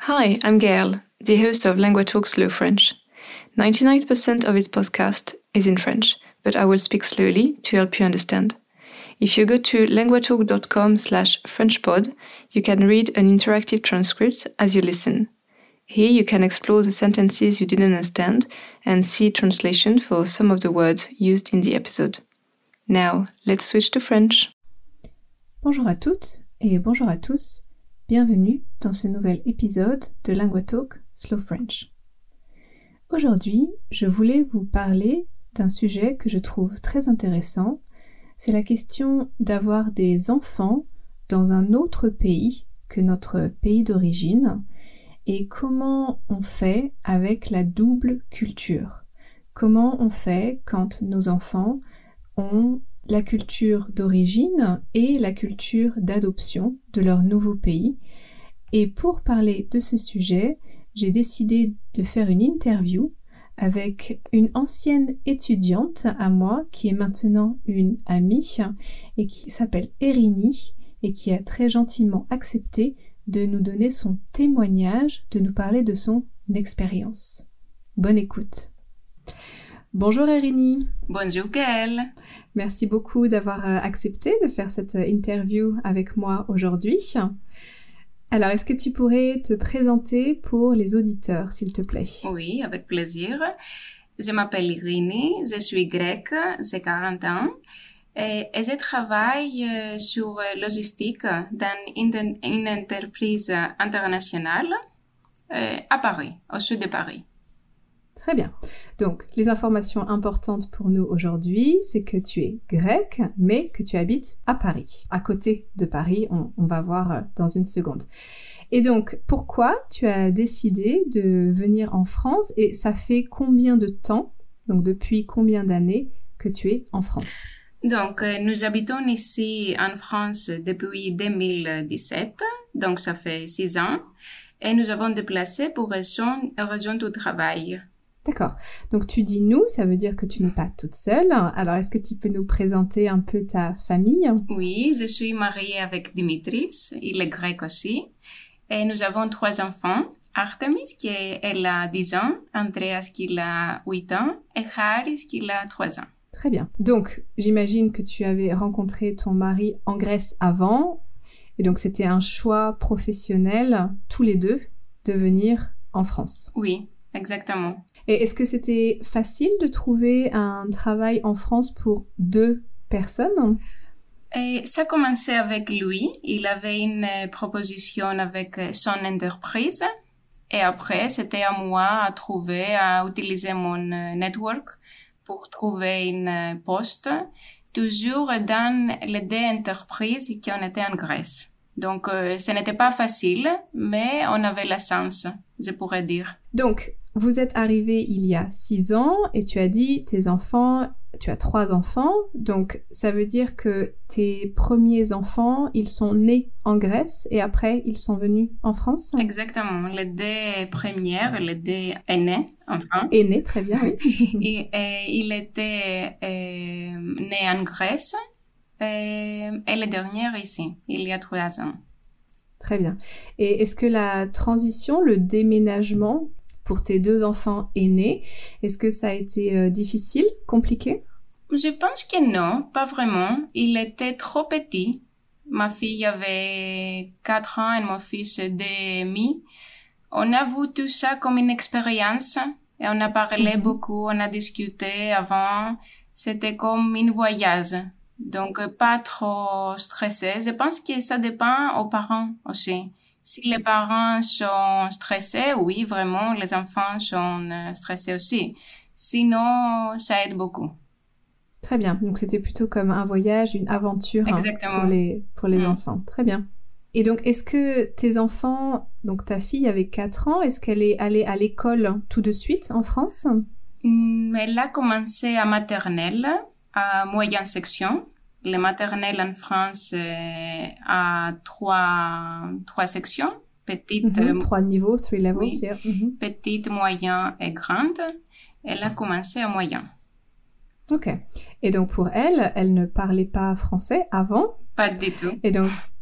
Hi, I'm Gaëlle, the host of LanguaTalk Slow French. 99% of this podcast is in French, but I will speak slowly to help you understand. If you go to languatalk.com/FrenchPod, you can read an interactive transcript as you listen. Here you can explore the sentences you didn't understand and see translation for some of the words used in the episode. Now, let's switch to French. Bonjour à toutes et bonjour à tous. Bienvenue dans ce nouvel épisode de LanguaTalk Slow French. Aujourd'hui, je voulais vous parler d'un sujet que je trouve très intéressant. C'est la question d'avoir des enfants dans un autre pays que notre pays d'origine et comment on fait avec la double culture. Comment on fait quand nos enfants ont la culture d'origine et la culture d'adoption de leur nouveau pays. Et pour parler de ce sujet, j'ai décidé de faire une interview avec une ancienne étudiante à moi qui est maintenant une amie et qui s'appelle Erini et qui a très gentiment accepté de nous donner son témoignage, de nous parler de son expérience. Bonne écoute. Bonjour Erini. Bonjour Gaëlle. Merci beaucoup d'avoir accepté de faire cette interview avec moi aujourd'hui. Alors, est-ce que tu pourrais te présenter pour les auditeurs, s'il te plaît? Oui, avec plaisir. Je m'appelle Irini, je suis grecque, j'ai 40 ans et je travaille sur logistique dans une entreprise internationale à Paris, au sud de Paris. Très bien. Donc, les informations importantes pour nous aujourd'hui, c'est que tu es grecque, mais que tu habites à Paris, à côté de Paris, on va voir dans une seconde. Et donc, pourquoi tu as décidé de venir en France et ça fait combien de temps, donc depuis combien d'années que tu es en France? Donc, nous habitons ici en France depuis 2017, donc ça fait 6 ans, et nous avons déplacé pour raison du travail. D'accord. Donc tu dis nous, ça veut dire que tu n'es pas toute seule. Alors est-ce que tu peux nous présenter un peu ta famille? Oui, je suis mariée avec Dimitris, il est grec aussi. Et nous avons 3 enfants. Artemis, elle a 10 ans, Andreas qui a 8 ans et Haris qui a 3 ans. Très bien. Donc j'imagine que tu avais rencontré ton mari en Grèce avant. Et donc c'était un choix professionnel, tous les deux, de venir en France. Oui, exactement. Et est-ce que c'était facile de trouver un travail en France pour 2 personnes? Et ça a commencé avec lui. Il avait une proposition avec son entreprise. Et après, c'était à moi à utiliser mon network pour trouver une poste, toujours dans les 2 entreprises qui ont été en Grèce. Donc, ce n'était pas facile, mais on avait la chance, je pourrais dire. Donc, vous êtes arrivé il y a 6 ans et tu as dit tes enfants, tu as 3 enfants, donc ça veut dire que tes premiers enfants, ils sont nés en Grèce et après ils sont venus en France? Exactement, les 2 premières, les 2 aînés, enfin. Aînés, très bien, oui. et il était né en Grèce et le dernier ici, il y a 3 ans. Très bien. Et est-ce que la transition, le déménagement pour tes 2 enfants aînés, est-ce que ça a été difficile, compliqué? Je pense que non, pas vraiment. Il était trop petit. Ma fille avait 4 ans et mon fils 2,5. On a vu tout ça comme une expérience et on a parlé beaucoup, on a discuté avant. C'était comme un voyage. Donc, pas trop stressé. Je pense que ça dépend aux parents aussi. Si les parents sont stressés, oui, vraiment, les enfants sont stressés aussi. Sinon, ça aide beaucoup. Très bien. Donc, c'était plutôt comme un voyage, une aventure pour les enfants. Très bien. Et donc, est-ce que tes enfants, donc ta fille avait 4 ans, est-ce qu'elle est allée à l'école tout de suite en France? Elle a commencé à maternelle, à moyenne section. Le maternelle en France a 3 sections. Petite, 3 niveaux, 3 levels, oui. Yeah. Petite, moyen et grande. Elle a commencé à moyen. Ok. Et donc pour elle, elle ne parlait pas français avant? Pas du tout. Et donc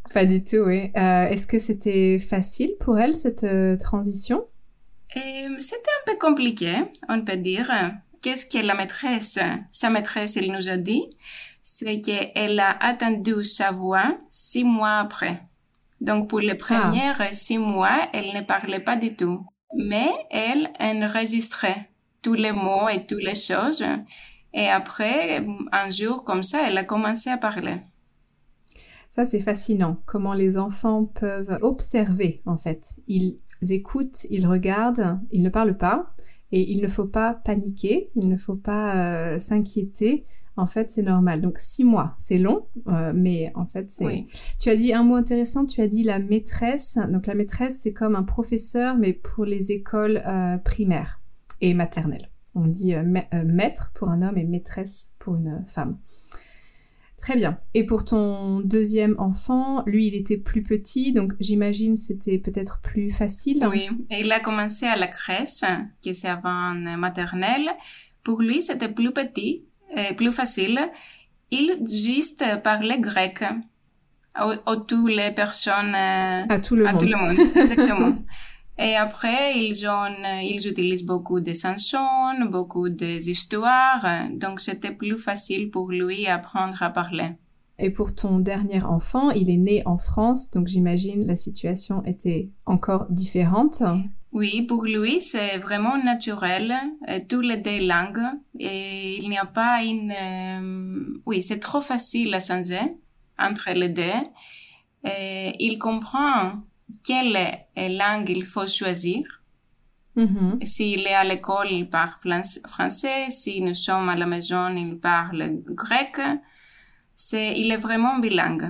Pas du tout, oui. Est-ce que c'était facile pour elle, cette transition? C'était un peu compliqué, on peut dire. Qu'est-ce que la maîtresse, sa maîtresse, elle nous a dit? C'est qu'elle a attendu sa voix 6 mois après. Donc, pour les premiers 6 mois, elle ne parlait pas du tout. Mais elle enregistrait tous les mots et toutes les choses. Et après, un jour comme ça, elle a commencé à parler. Ça, c'est fascinant. Comment les enfants peuvent observer, en fait. Ils écoutent, ils regardent, ils ne parlent pas. Et il ne faut pas paniquer, il ne faut pas s'inquiéter. En fait, c'est normal. Donc, 6 mois, c'est long, mais en fait, c'est... Oui. Tu as dit un mot intéressant, tu as dit la maîtresse. Donc, la maîtresse, c'est comme un professeur, mais pour les écoles primaires et maternelles. On dit maître pour un homme et maîtresse pour une femme. Très bien. Et pour ton deuxième enfant, lui, il était plus petit, donc j'imagine c'était peut-être plus facile. Oui, il a commencé à la crèche, qui c'est avant maternelle. Pour lui, c'était plus petit, plus facile. Il juste parlait grec à toutes les personnes. À tout le monde. À tout le monde, exactement. Et après, ils utilisent beaucoup de chansons, beaucoup d'histoires. Donc, c'était plus facile pour lui apprendre à parler. Et pour ton dernier enfant, il est né en France, donc j'imagine la situation était encore différente. Oui, pour lui, c'est vraiment naturel, toutes les deux langues. Et il n'y a pas une... Oui, c'est trop facile à changer entre les deux. Et il comprend quelle langue il faut choisir. Mm-hmm. S'il est à l'école, il parle français. Si nous sommes à la maison, il parle grec. Il est vraiment bilingue.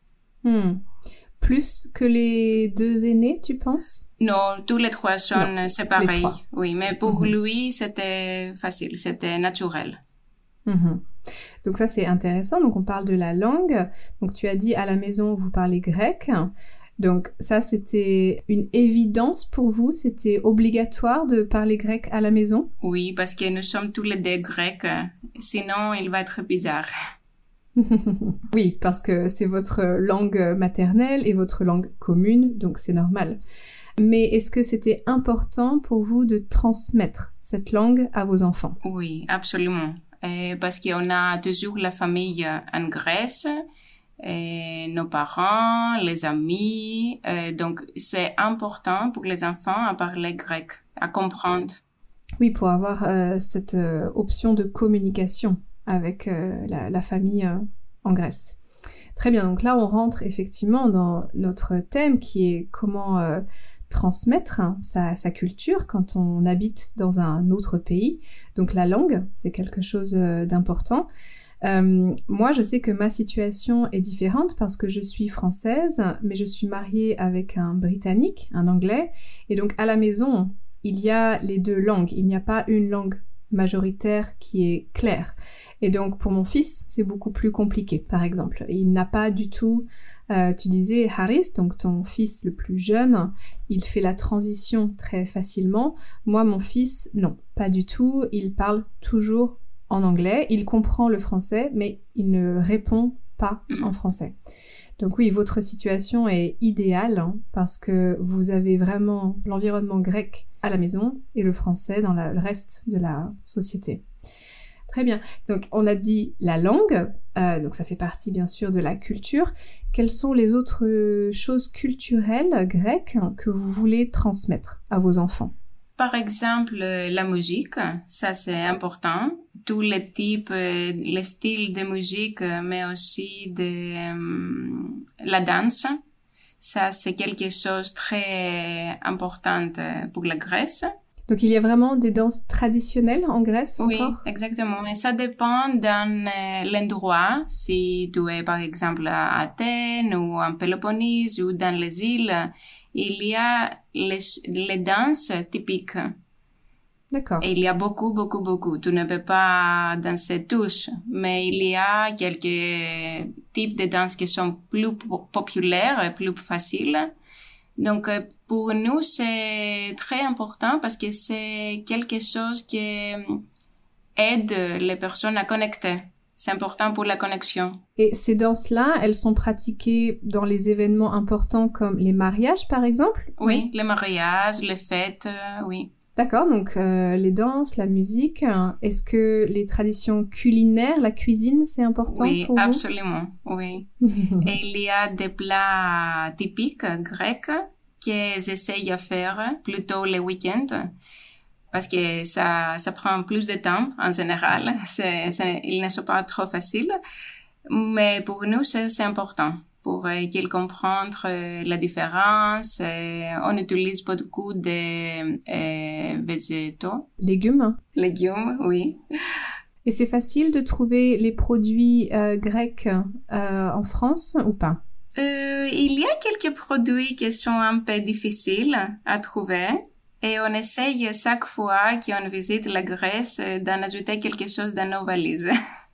Plus que les deux aînés, tu penses? Non, tous les trois sont séparés. Oui, mais pour lui, c'était facile, c'était naturel. Donc ça, c'est intéressant. Donc on parle de la langue. Donc tu as dit à la maison, vous parlez grec. Donc ça, c'était une évidence pour vous? C'était obligatoire de parler grec à la maison? Oui, parce que nous sommes tous les deux grecs. Sinon, il va être bizarre. Oui, parce que c'est votre langue maternelle et votre langue commune, donc c'est normal. Mais est-ce que c'était important pour vous de transmettre cette langue à vos enfants? Oui, absolument. Parce qu'on a toujours la famille en Grèce, nos parents, les amis. Donc, c'est important pour les enfants à parler grec, à comprendre. Oui, pour avoir cette option de communication avec la famille en Grèce. Très bien, donc là on rentre effectivement dans notre thème qui est comment transmettre sa culture quand on habite dans un autre pays. Donc la langue, c'est quelque chose d'important. Moi, je sais que ma situation est différente parce que je suis française, mais je suis mariée avec un Britannique, un Anglais, et donc à la maison, il y a les deux langues. Il n'y a pas une langue majoritaire qui est claire. Et donc, pour mon fils, c'est beaucoup plus compliqué, par exemple. Il n'a pas du tout... tu disais Haris, donc ton fils le plus jeune, il fait la transition très facilement. Moi, mon fils, non, pas du tout. Il parle toujours en anglais. Il comprend le français, mais il ne répond pas en français. Donc oui, votre situation est idéale parce que vous avez vraiment l'environnement grec à la maison et le français dans le reste de la société. Très bien. Donc, on a dit la langue, donc ça fait partie bien sûr de la culture. Quelles sont les autres choses culturelles grecques que vous voulez transmettre à vos enfants? Par exemple, la musique, ça c'est important. Tous les types, les styles de musique, mais aussi la danse. Ça c'est quelque chose de très important pour la Grèce. Donc, il y a vraiment des danses traditionnelles en Grèce encore? Oui, exactement. Et ça dépend dans l'endroit. Si tu es, par exemple, à Athènes ou en Péloponnèse ou dans les îles, il y a les danses typiques. D'accord. Et il y a beaucoup, beaucoup, beaucoup. Tu ne peux pas danser tous, mais il y a quelques types de danses qui sont plus populaires et plus faciles. Donc, pour nous, c'est très important parce que c'est quelque chose qui aide les personnes à connecter. C'est important pour la connexion. Et ces danses-là, elles sont pratiquées dans les événements importants comme les mariages, par exemple? Oui, les mariages, les fêtes, oui. D'accord, donc les danses, la musique. Est-ce que les traditions culinaires, la cuisine, c'est important pour vous? Oui, absolument, oui. Et il y a des plats typiques grecs que j'essaye à faire plutôt les week-ends parce que ça prend plus de temps en général. Ils ne sont pas trop faciles, mais pour nous, c'est important. Pour qu'ils comprennent la différence. On utilise beaucoup de végétaux. Légumes. Légumes, oui. Et c'est facile de trouver les produits grecs en France ou pas? Il y a quelques produits qui sont un peu difficiles à trouver. Et on essaye chaque fois qu'on visite la Grèce d'en ajouter quelque chose dans nos valises.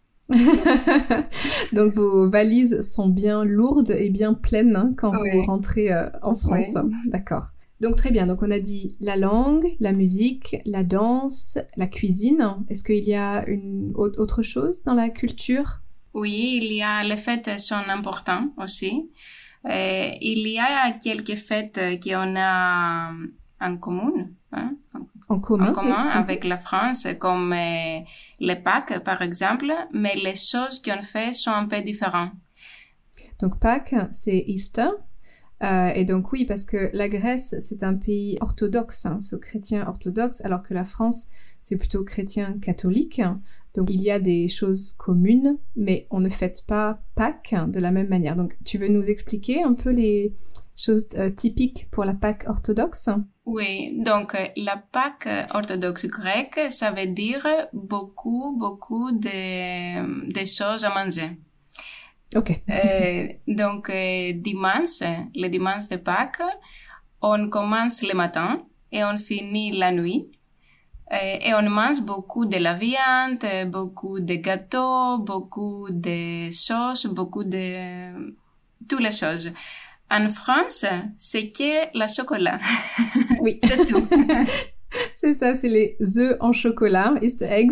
Donc vos valises sont bien lourdes et bien pleines quand vous rentrez en France. Oui. D'accord. Donc très bien, donc on a dit la langue, la musique, la danse, la cuisine. Est-ce qu'il y a autre chose dans la culture? Oui, il y a les fêtes sont importantes aussi. Il y a quelques fêtes qu'on a en commun. Hein? En commun avec la France, comme les Pâques, par exemple, mais les choses qu'on fait sont un peu différentes. Donc Pâques, c'est Easter. Et donc oui, parce que la Grèce, c'est un pays orthodoxe, c'est chrétien orthodoxe, alors que la France, c'est plutôt chrétien catholique. Donc il y a des choses communes, mais on ne fête pas Pâques de la même manière. Donc tu veux nous expliquer un peu les choses typiques pour la Pâques orthodoxe? Oui, donc la Pâques orthodoxe grecque, ça veut dire beaucoup de choses à manger. Ok. Donc le dimanche de Pâques, on commence le matin et on finit la nuit. Et on mange beaucoup de la viande, beaucoup de gâteaux, beaucoup de sauces, beaucoup de toutes les choses. En France, c'est que le chocolat. Oui. C'est tout. C'est ça, c'est les œufs en chocolat, Easter eggs.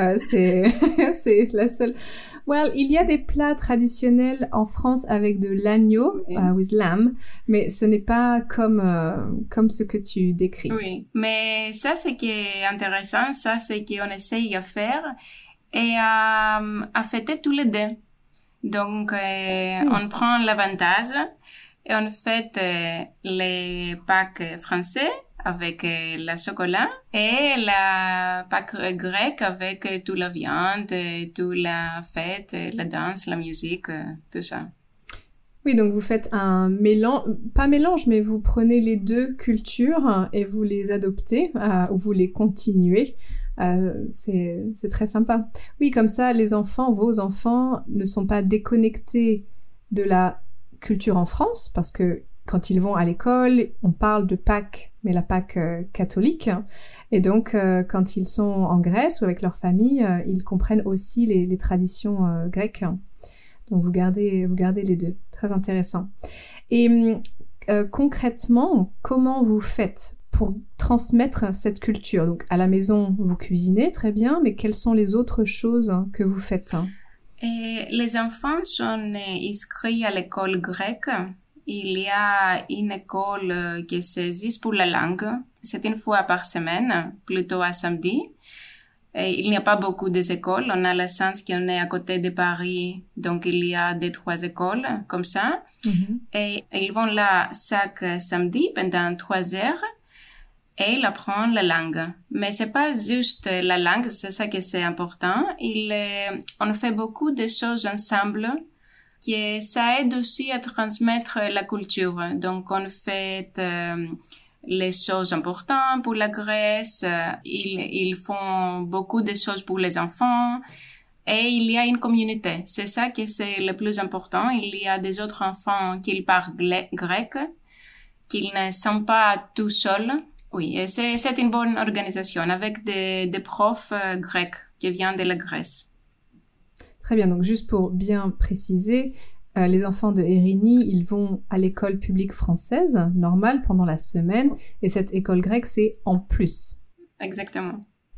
C'est la seule. Well, il y a des plats traditionnels en France avec de l'agneau, with lamb, mais ce n'est pas comme ce que tu décris. Oui, mais ça, ce qui est intéressant, ça, c'est qu'on essaye à faire et à fêter tous les deux. Donc, on prend l'avantage et on fête les Pâques français avec le chocolat et la Pâques grecque avec toute la viande, toute la fête, la danse, la musique, tout ça. Oui, donc vous faites un mélange, pas mélange, mais vous prenez les deux cultures et vous les adoptez ou vous les continuez. C'est très sympa. Oui, comme ça, les enfants, vos enfants, ne sont pas déconnectés de la culture en France, parce que quand ils vont à l'école, on parle de Pâques, mais la Pâques catholique. Et donc, quand ils sont en Grèce ou avec leur famille, ils comprennent aussi les traditions grecques. Donc, vous gardez les deux. Très intéressant. Et concrètement, comment vous faites pour transmettre cette culture? Donc, à la maison, vous cuisinez, très bien, mais quelles sont les autres choses que vous faites? Et les enfants sont inscrits à l'école grecque. Il y a une école qui c'est juste pour la langue. C'est une fois par semaine, plutôt à samedi. Et il n'y a pas beaucoup d'écoles. On a la chance qu'on est à côté de Paris, donc il y a 2-3 écoles comme ça. Mm-hmm. Et ils vont là chaque samedi pendant 3 heures et ils apprennent la langue. Mais c'est pas juste la langue, c'est ça que c'est important. On fait beaucoup de choses ensemble. Que ça aide aussi à transmettre la culture. Donc, on fait les choses importantes pour la Grèce. Ils font beaucoup de choses pour les enfants. Et il y a une communauté. C'est ça que c'est le plus important. Il y a des autres enfants qui parlent grec, qu'ils ne sont pas tout seuls. Oui, et c'est une bonne organisation avec des profs grecs qui viennent de la Grèce. Très bien, donc juste pour bien préciser, les enfants de Erini, ils vont à l'école publique française, normale, pendant la semaine, et cette école grecque, c'est en plus. Exactement.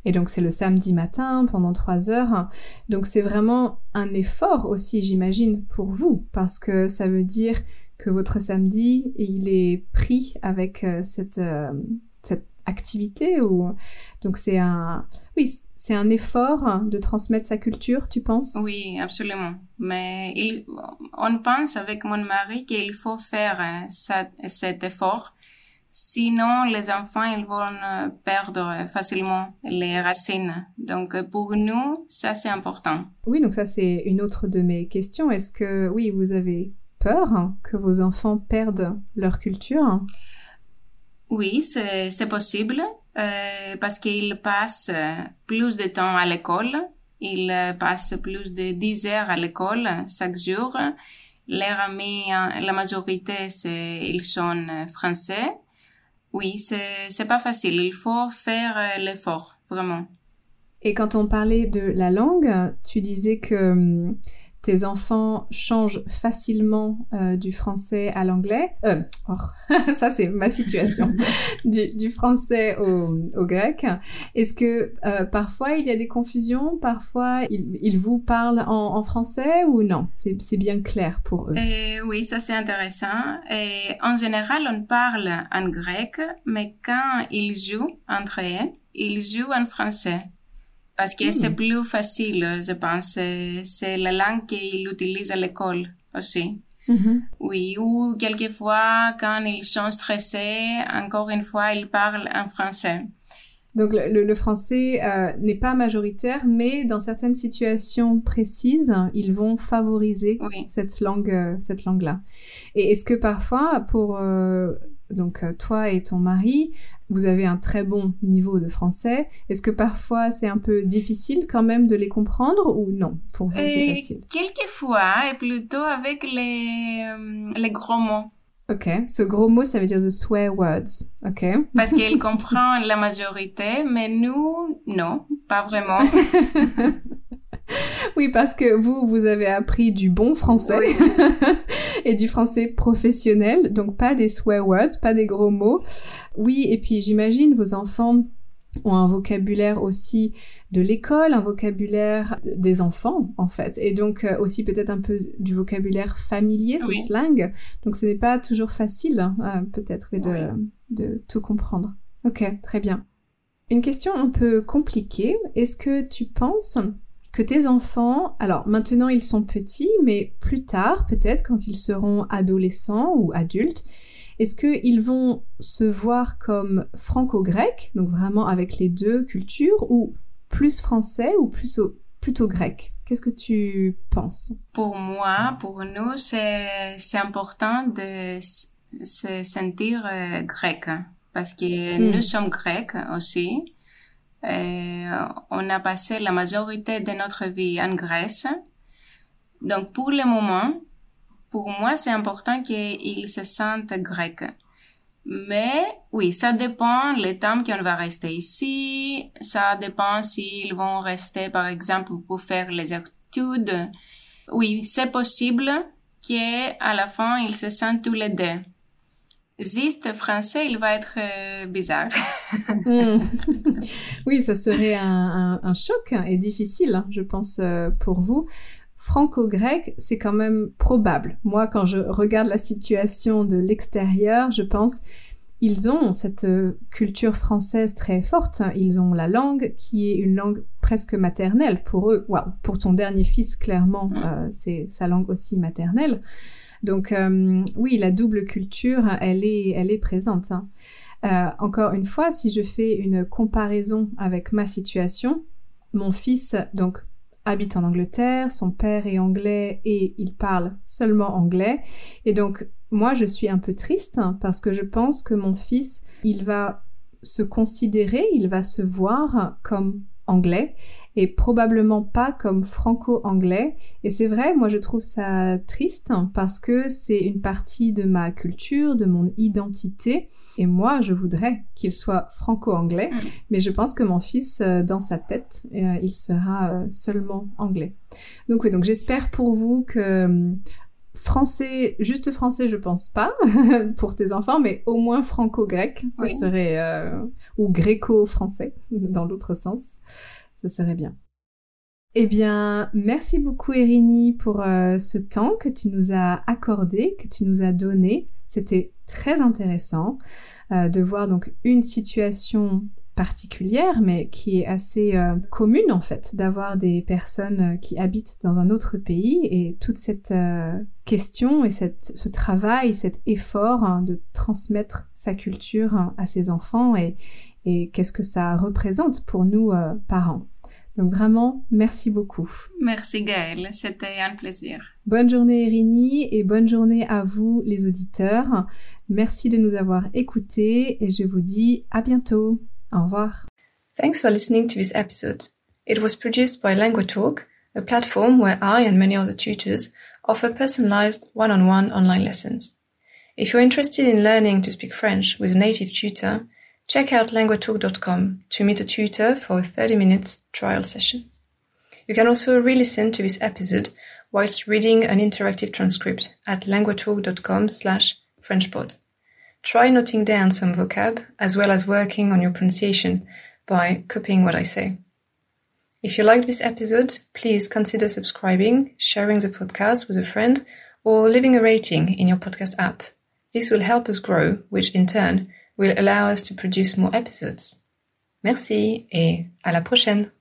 Et donc, c'est le samedi matin pendant 3 heures. Donc, c'est vraiment un effort aussi, j'imagine, pour vous, parce que ça veut dire que votre samedi, il est pris avec cette activité. Donc, c'est un effort de transmettre sa culture, tu penses? Oui, absolument. Mais on pense avec mon mari qu'il faut faire cet effort. Sinon, les enfants, ils vont perdre facilement les racines. Donc, pour nous, ça, c'est important. Oui, donc ça, c'est une autre de mes questions. Est-ce que, oui, vous avez peur que vos enfants perdent leur culture? Oui, c'est possible parce qu'ils passent plus de temps à l'école. Ils passent plus de 10 heures à l'école chaque jour. Leurs amis, la majorité, ils sont français. Oui, c'est pas facile. Il faut faire l'effort, vraiment. Et quand on parlait de la langue, tu disais que tes enfants changent facilement du français à l'anglais. Ça, c'est ma situation. du français au grec. Est-ce que parfois, il y a des confusions? Parfois, ils vous parlent en français ou non? C'est bien clair pour eux. Oui, ça, c'est intéressant. Et en général, on parle en grec, mais quand ils jouent entre eux, ils jouent en français. Parce que c'est plus facile, je pense. C'est la langue qu'ils utilisent à l'école aussi. Mm-hmm. Oui, ou quelquefois, quand ils sont stressés, encore une fois, ils parlent en français. Donc le français n'est pas majoritaire, mais dans certaines situations précises, ils vont favoriser cette langue-là. Et est-ce que parfois, pour toi et ton mari, vous avez un très bon niveau de français. Est-ce que parfois c'est un peu difficile quand même de les comprendre ou non? Pour vous, c'est facile. Quelquefois, et plutôt avec les gros mots. Ok, ce gros mot, ça veut dire the swear words. Ok. Parce qu'il comprend la majorité, mais nous, non, pas vraiment. Oui, parce que vous avez appris du bon français et du français professionnel, donc pas des swear words, pas des gros mots. Oui, et puis j'imagine vos enfants ont un vocabulaire aussi de l'école, un vocabulaire des enfants en fait, et donc aussi peut-être un peu du vocabulaire familier, ce slang. Donc ce n'est pas toujours facile peut-être de tout comprendre. Ok, très bien. Une question un peu compliquée. Est-ce que tu penses que tes enfants, alors maintenant ils sont petits, mais plus tard peut-être quand ils seront adolescents ou adultes, est-ce qu'ils vont se voir comme franco-grec, donc vraiment avec les deux cultures, ou plus français ou plutôt grec? Qu'est-ce que tu penses? Pour moi, pour nous, c'est important de se sentir grec, parce que nous sommes grecs aussi. On a passé la majorité de notre vie en Grèce. Donc, pour le moment, pour moi, c'est important qu'ils se sentent grecs. Mais oui, ça dépend le temps qu'on va rester ici. Ça dépend s'ils vont rester, par exemple, pour faire les études. Oui, c'est possible qu'à la fin, ils se sentent tous les deux. Juste français, il va être bizarre. Oui, ça serait un choc et difficile, je pense, pour vous. Franco-grec, c'est quand même probable. Moi, quand je regarde la situation de l'extérieur, je pense ils ont cette culture française très forte. Ils ont la langue qui est une langue presque maternelle pour eux. Wow, pour ton dernier fils, clairement, c'est sa langue aussi maternelle. Donc, oui, la double culture, elle est présente. Encore une fois, si je fais une comparaison avec ma situation, mon fils, donc, habite en Angleterre, son père est anglais et il parle seulement anglais. Et donc, moi, je suis un peu triste parce que je pense que mon fils, il va se considérer, il va se voir comme anglais et probablement pas comme franco-anglais. Et c'est vrai, moi, je trouve ça triste parce que c'est une partie de ma culture, de mon identité. Et moi, je voudrais qu'il soit franco-anglais, mais je pense que mon fils, dans sa tête, il sera seulement anglais. Donc oui, donc j'espère pour vous que Français, juste français, je pense pas, pour tes enfants, mais au moins franco-grec, ça serait... ou gréco-français, dans l'autre sens, ça serait bien. Eh bien, merci beaucoup Irini pour ce temps que tu nous as accordé, que tu nous as donné. C'était très intéressant de voir donc une situation particulière, mais qui est assez commune en fait, d'avoir des personnes qui habitent dans un autre pays et toute cette question et ce travail, cet effort de transmettre sa culture à ses enfants et qu'est-ce que ça représente pour nous parents. Donc vraiment, merci beaucoup. Merci Gaëlle, c'était un plaisir. Bonne journée Irini et bonne journée à vous les auditeurs. Merci de nous avoir écoutés et je vous dis à bientôt. Au revoir. Thanks for listening to this episode. It was produced by LanguaTalk, a platform where I and many other tutors offer personalized one-on-one online lessons. If you're interested in learning to speak French with a native tutor, check out LanguaTalk.com to meet a tutor for a 30-minute trial session. You can also re-listen to this episode whilst reading an interactive transcript at LanguaTalk.com/FrenchPod. Try noting down some vocab, as well as working on your pronunciation by copying what I say. If you liked this episode, please consider subscribing, sharing the podcast with a friend, or leaving a rating in your podcast app. This will help us grow, which in turn will allow us to produce more episodes. Merci et à la prochaine!